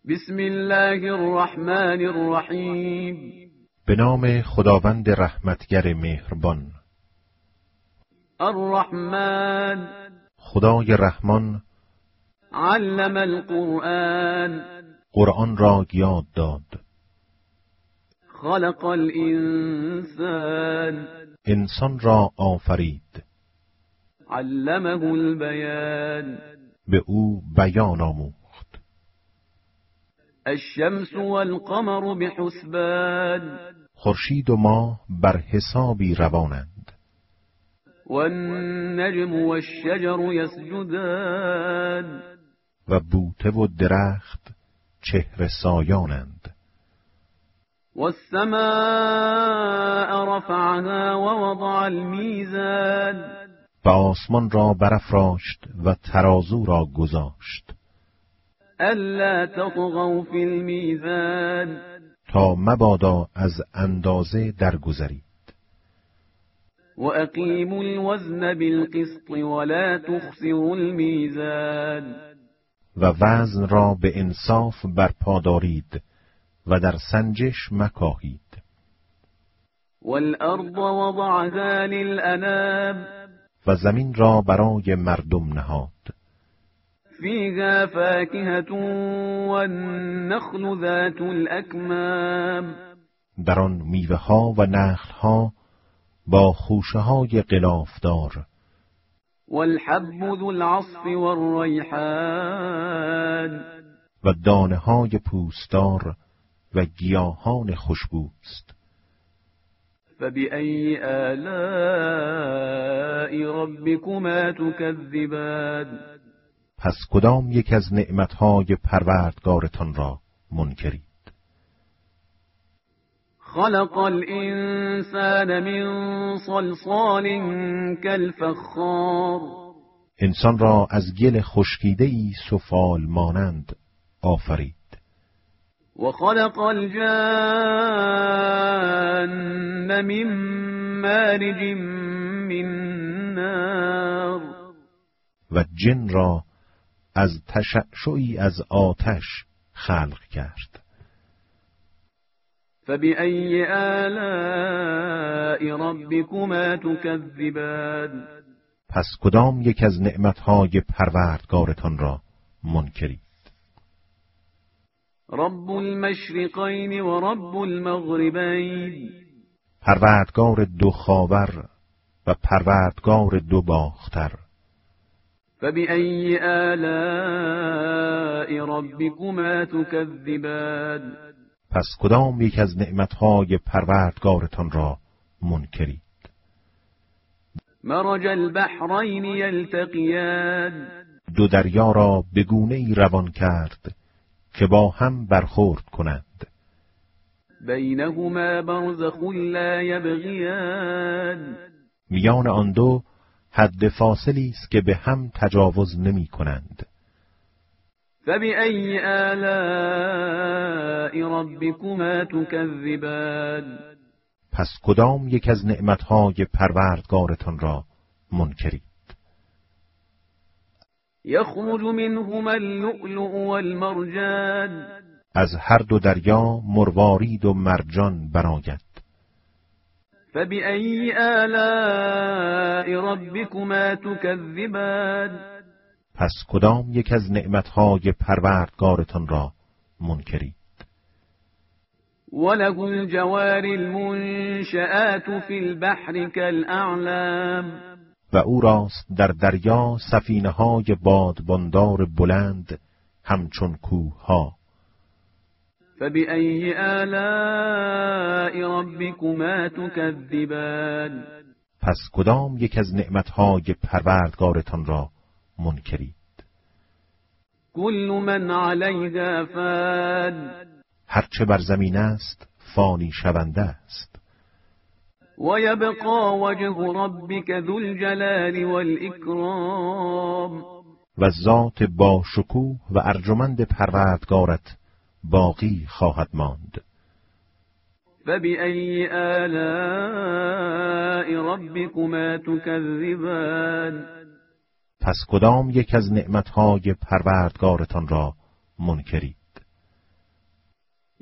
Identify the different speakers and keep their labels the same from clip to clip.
Speaker 1: بسم الله الرحمن الرحیم.
Speaker 2: به نام خداوند رحمتگر مهربان.
Speaker 1: الرحمن،
Speaker 2: خدای رحمان.
Speaker 1: علم القرآن،
Speaker 2: قرآن را یاد داد.
Speaker 1: خلق الانسان،
Speaker 2: انسان را آفرید.
Speaker 1: علمه البیان،
Speaker 2: به او بیان آموخت.
Speaker 1: الشمس والقمر بحسبان،
Speaker 2: خورشید و ماه بر حسابی روانند.
Speaker 1: والنجم والشجر يسجدان،
Speaker 2: و بوته و درخت چهره سایانند.
Speaker 1: والسماء رفعها ووضع الميزان،
Speaker 2: و آسمان را برافراشت و ترازو را گذاشت.
Speaker 1: ألا تطغوا في الميزان،
Speaker 2: تا مبادا از اندازه درگذرید.
Speaker 1: وأقيموا الوزن بالقسط ولا تخسروا الميزان،
Speaker 2: و وزن را به انصاف برپا دارید و در سنجش مکاهید.
Speaker 1: والأرض وضعها للأنام،
Speaker 2: و زمین را برای مردم نهاد.
Speaker 1: فيها فاكهة والنخل ذات الأكمام،
Speaker 2: در آن میوه ها و نخل ها با خوشه های غلافدار.
Speaker 1: والحب ذو العصف والريحان،
Speaker 2: و دانه های پوستدار و گیاهان خوشبوست.
Speaker 1: فبأي آلاء ربكما تكذبان،
Speaker 2: پس کدام یک از نعمتهای پروردگارتان را منکرید؟
Speaker 1: خلق الإنسان من صلصال كالفخار،
Speaker 2: انسان را از گل خشکیده‌ای سفال مانند آفرید.
Speaker 1: وخلق الجان من مارج من نار،
Speaker 2: و جن را از تشعشعی از آتش خلق کرد.
Speaker 1: فبأي آلاء ربكما تكذبان،
Speaker 2: پس کدام یک از نعمتهای پروردگارتان را منکرید؟
Speaker 1: رب المشرقین و رب المغربین،
Speaker 2: پروردگار دو خاور و پروردگار دو باختر.
Speaker 1: فبأي آلاء ربكما تكذبان،
Speaker 2: پس کدام یک از نعمتهای پروردگارتان را منکرید؟
Speaker 1: مرج البحرین یلتقیان،
Speaker 2: دو دریا را به گونه‌ای روان کرد که با هم برخورد کنند.
Speaker 1: بینهما برزخ لا یبغیان،
Speaker 2: میان آن دو حد فاصلی است که به هم تجاوز نمی کنند.
Speaker 1: فبأي آلاء ربكما تكذبان،
Speaker 2: پس کدام یک از نعمتهای پروردگارتان را منکرید؟
Speaker 1: یخرج منهما اللؤلؤ والمرجان،
Speaker 2: از هر دو دریا مروارید و مرجان برآید.
Speaker 1: فبأي آلاء ربكما تكذبان،
Speaker 2: پس کدام یک از نعمتهای پروردگارتان را منکرید؟
Speaker 1: وله الجوار المنشآت في البحر كالأعلام،
Speaker 2: و او راست در دریا سفینه‌های بادباندار بلند همچون کوه‌ها.
Speaker 1: فبأي آلاء ربكما تكذبان،
Speaker 2: پس کدام یک از نعمتهای پروردگارتان را منکرید؟
Speaker 1: كل من عليها فان،
Speaker 2: هرچه بر زمین است فانی شونده است.
Speaker 1: ويبقى وجه ربك ذو الجلال والإكرام،
Speaker 2: و ذات با شکوه و ارجمند پروردگارت باقی خواهد ماند.
Speaker 1: فبأي آلاء ربكما تكذبان،
Speaker 2: پس کدام یک از نعمتهای پروردگارتان را منکرید؟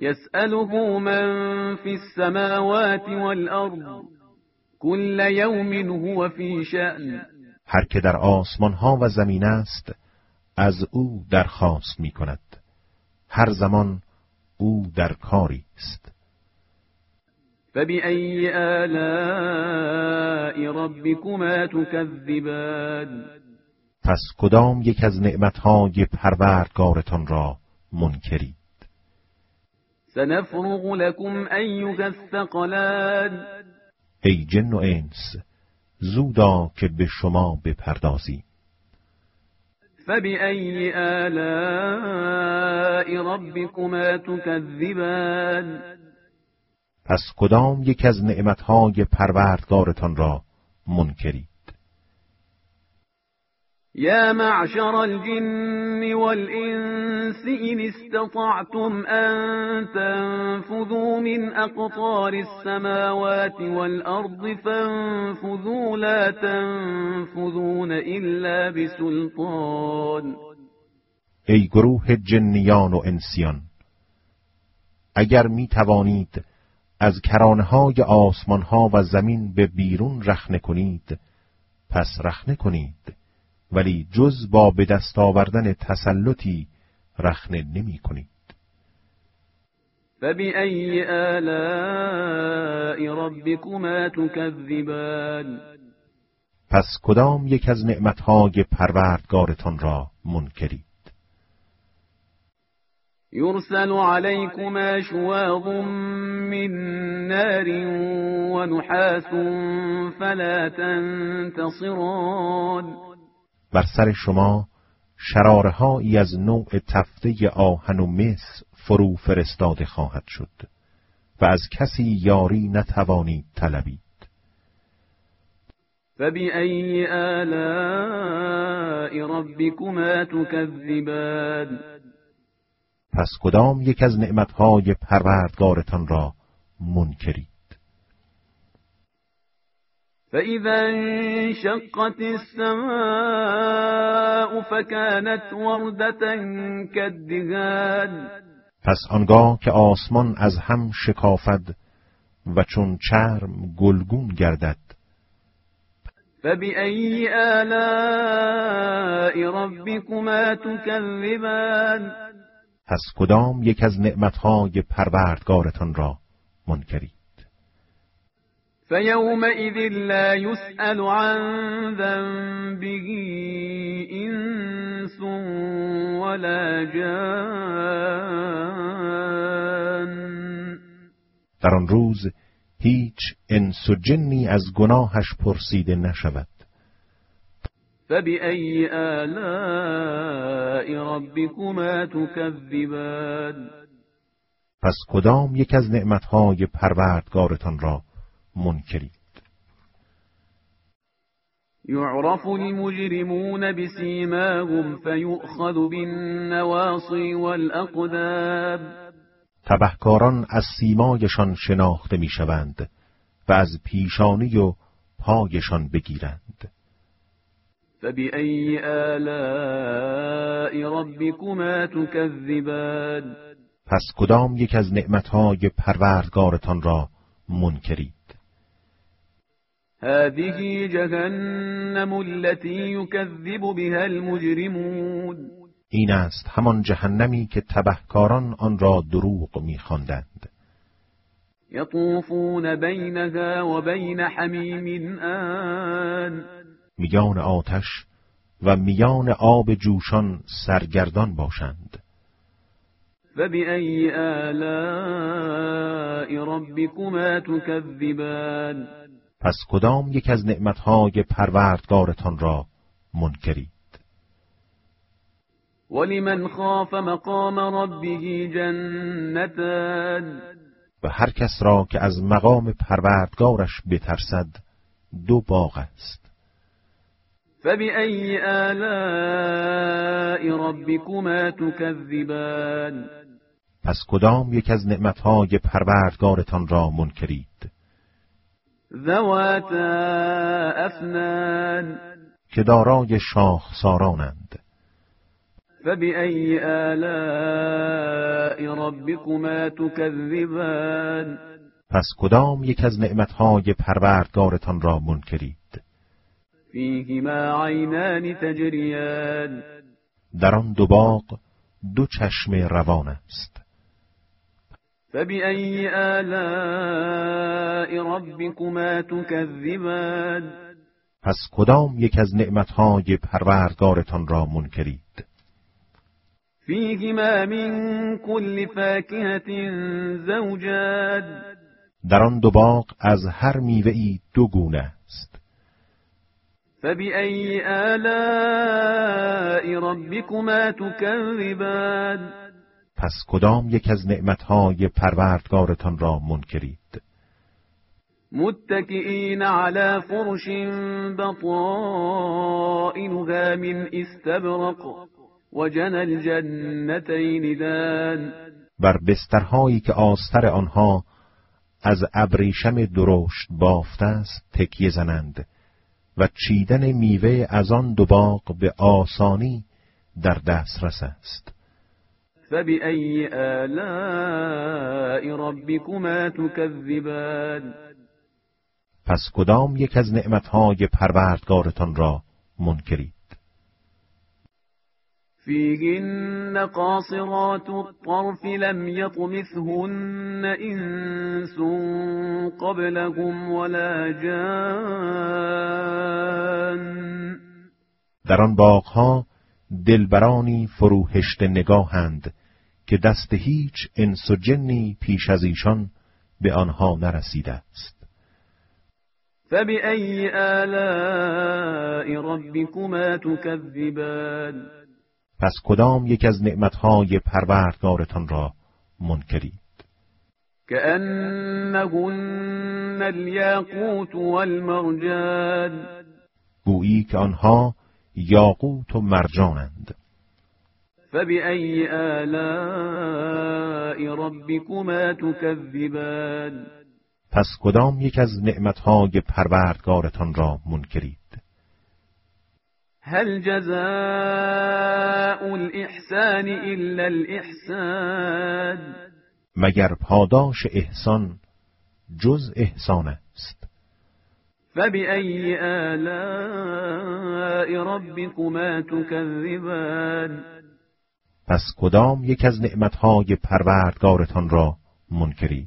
Speaker 1: يسأله من في السماوات والأرض كل يوم هو في شأن.
Speaker 2: هر که در آسمان ها و زمین است از او درخواست می کند. هر زمان او در کاری است.
Speaker 1: فبأي آلاء ربكما تكذبان.
Speaker 2: پس کدام یک از نعمتهای پروردگارتان را منکرید؟
Speaker 1: سنفرغ لكم أيها الثقلان.
Speaker 2: ای جن و انس، زودا که به شما بپردازیم.
Speaker 1: فبأي آلاء ربكما تكذبان.
Speaker 2: پس کدام یک از نعمتهای پروردگارتان را منکرید؟
Speaker 1: يا معشر الجن والإنس إن استطعتم أن تنفذوا من أقطار السماوات والأرض فانفذوا لا تنفذون إلا بسلطان.
Speaker 2: ای گروه جنیان و انسیان، اگر می توانید از کرانه‌های آسمان‌ها و زمین به بیرون رخنه کنید، پس رخنه کنید، ولی جز با به دست آوردن تسلطی رخنه نمی کنید.
Speaker 1: فبأي آلاء ربكما تكذبان.
Speaker 2: پس کدام یک از نعمتهای پروردگارتان را منکرید؟
Speaker 1: يرسل عليكما شواظ من نار ونحاس فلا تنتصران.
Speaker 2: بر سر شما شرارهایی از نوع تفته آهن و مس فرو فرستاده خواهد شد و از کسی یاری نتوانید طلبید.
Speaker 1: فبأي آلاء ربكما تكذبان.
Speaker 2: پس کدام یک از نعمتهای پروردگارتان را منکرید؟
Speaker 1: فإذا انشقت السماء فكانت وردة كالدهان.
Speaker 2: پس آنگاه که آسمان از هم شکافد و چون چرم گلگون گردد.
Speaker 1: فبأي آلاء ربكما تكذبان.
Speaker 2: پس کدام یک از نعمتهای پروردگارتان را منکرید؟
Speaker 1: فيومئذ لا يسأل عن ذنبه إنس ولا جان.
Speaker 2: در آن روز هیچ انس و جنی از گناهش پرسیده نشود.
Speaker 1: فبأي آلاء ربكما تكذبان.
Speaker 2: پس کدام یک از نعمتهای پروردگارتان را منکرید؟
Speaker 1: يعرف المجرمون بسيماهم فيؤخذ بالنواصي والأقدام.
Speaker 2: تبهکاران از سیمایشان شناخته میشوند و از پیشانی و پایشان بگیرند.
Speaker 1: فبأي آلاء ربكما تكذبان.
Speaker 2: پس کدام یک از نعمتهای پروردگارتان را منکرید؟
Speaker 1: هذه جهنم التي يكذب بها المجرمون.
Speaker 2: این است همان جهنمی که تبهکاران آن را دروغ می‌خواندند.
Speaker 1: يطوفون بينها وبين حميم آن.
Speaker 2: میان آتش و میان آب جوشان سرگردان باشند.
Speaker 1: فبأي آلاء ربكما تكذبان.
Speaker 2: پس کدام یک از نعمتهای پروردگارتان را منکرید؟
Speaker 1: ولمن خاف مقام ربه جنتان.
Speaker 2: و هر کس را که از مقام پروردگارش بترسد دو باغ است.
Speaker 1: فبأي آلاء ربكما تكذبان.
Speaker 2: پس کدام یک از نعمتهای پروردگارتان را منکرید؟
Speaker 1: ذواتا افنان.
Speaker 2: که دارای شاخسارانند.
Speaker 1: فبأي آلاء ربكما تكذبان
Speaker 2: پس کدام یک از نعمتهای پروردگارتان را منکرید؟
Speaker 1: فیهما عینان تجریان
Speaker 2: در آن دو باغ دو چشم روان است.
Speaker 1: فبأي آلاء ربكما تكذبان
Speaker 2: پس کدام یک از نعمتهای پروردگارتان را منکرید؟
Speaker 1: فیهما من كل فاکهة زوجان
Speaker 2: در آن دو باغ از هر میوه‌ای دو گونه است.
Speaker 1: فبأي آلاء ربكما تكذبان
Speaker 2: پس کدام یک از نعمتهای پروردگارتان را منکرید؟
Speaker 1: متكئین علی فرش بطائنها من استبرق وجنى الجنتین دان
Speaker 2: بر بسترهایی که آستر آنها از ابریشم درشت بافته است تکیه زنند و چیدن میوه از آن دو باغ به آسانی در دسترس است.
Speaker 1: فبأي آلاء ربكما تكذبان
Speaker 2: پس کدام یک از نعمتهای پروردگارتان را منکرید؟
Speaker 1: فیهن قاصرات الطرف لم یطمثهن انس قبلهم ولا جان
Speaker 2: در آن باغها دلبرانی فروهشت نگاهند که دست هیچ انس و جنی پیش از ایشان به آنها نرسیده است.
Speaker 1: فبأي آلاء ربكما تكذبان
Speaker 2: پس کدام یک از نعمتهای پروردگارتان را منکرید؟
Speaker 1: كأنهن الياقوت والمرجان
Speaker 2: گویی که آنها یاقوت و مرجانند.
Speaker 1: فبأي آلاء ربكما تكذبان
Speaker 2: پس کدام یک از نعمتهای پروردگارتان را منکرید؟
Speaker 1: هل جزاء الإحسان إلا الإحسان
Speaker 2: مگر پاداش احسان جز احسان است.
Speaker 1: فبأي آلاء ربكما تكذبان
Speaker 2: پس کدام یک از نعمتهای پروردگارتان را منکرید؟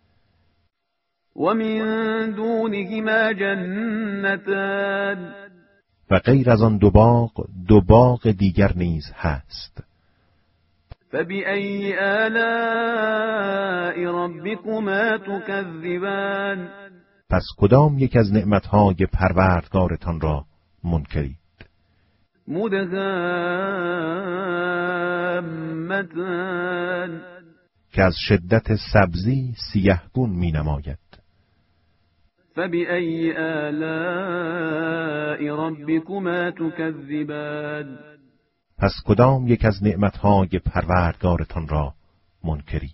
Speaker 1: ومن دونهما جنتان
Speaker 2: و غیر از آن دو باغ دیگر نیز هست.
Speaker 1: فبأي آلاء ربكما تكذبان
Speaker 2: پس کدام یک از نعمتهای پروردگارتان را منکرید؟
Speaker 1: مدهامتان
Speaker 2: که از شدت سبزی سیه‌گون می نماید.
Speaker 1: فبأي آلاء ربكما تكذبان
Speaker 2: پس کدام یک از نعمتهای پروردگارتان را منکرید؟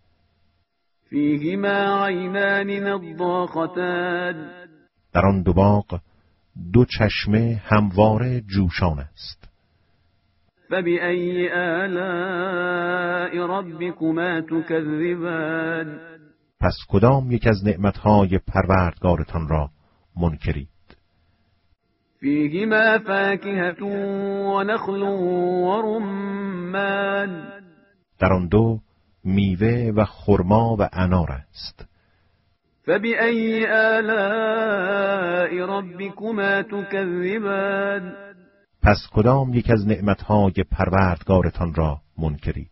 Speaker 1: فیهما عینان نضاختان
Speaker 2: در آن دو باغ دو چشمه همواره جوشان است.
Speaker 1: فبأي آلاء ربكما تكذبان
Speaker 2: پس کدام یک از نعمتهای پروردگارتان را منکرید؟
Speaker 1: فیهما فاکهة و نخل و رمان
Speaker 2: در آن دو میوه و خرما و انار است.
Speaker 1: فبأي آلاء ربكما تكذبان
Speaker 2: پس کدام یک از نعمتهای پروردگارتان را منکرید؟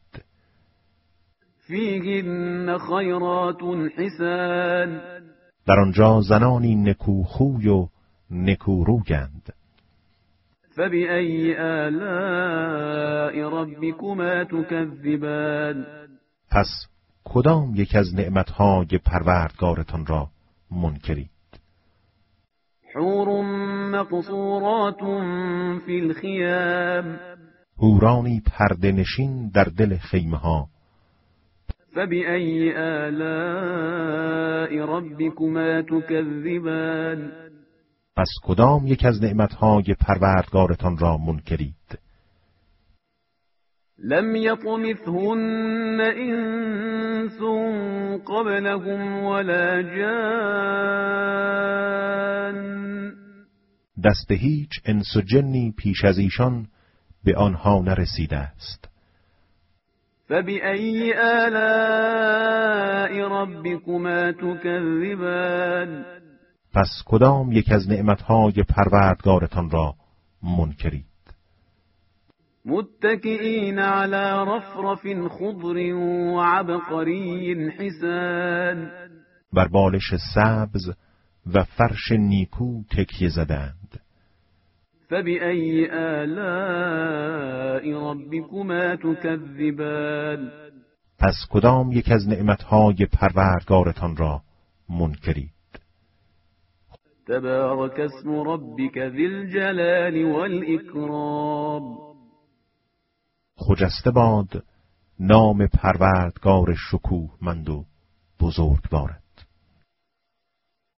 Speaker 1: فیهن خیرات حسان
Speaker 2: در آنجا زنانی نکوخوی و نکورویند.
Speaker 1: فبأي آلاء ربكما تكذبان
Speaker 2: پس کدام یک از نعمتهای پروردگارتان را منکرید؟
Speaker 1: حور مقصورات فی الخیام
Speaker 2: حورانی پرده نشین در دل خیمه ها.
Speaker 1: فبأي آلاء ربكما تكذبان
Speaker 2: پس کدام یک از نعمتهای پروردگارتان را منکرید؟
Speaker 1: لم يطمثهن إنس قبلهم ولا جان
Speaker 2: دست هیچ انس و جنی پیش از ایشان به آنها نرسیده است.
Speaker 1: فبأي آلاء ربكما تكذبان
Speaker 2: پس کدام یک از نعمتهای پروردگارتان را منکرید؟
Speaker 1: متكئين على رفرف خضر وعبقري حسان
Speaker 2: بر بالش سبز و فرش نیکو تکیه زدند.
Speaker 1: فبأي آلاء ربكما تكذبان
Speaker 2: پس کدام یک از نعمتهای پروردگارتان را منکرید؟
Speaker 1: تبارك اسم ربك ذي الجلال والإكرام
Speaker 2: خجسته باد نام پروردگار شکوهمند و بزرگوارت.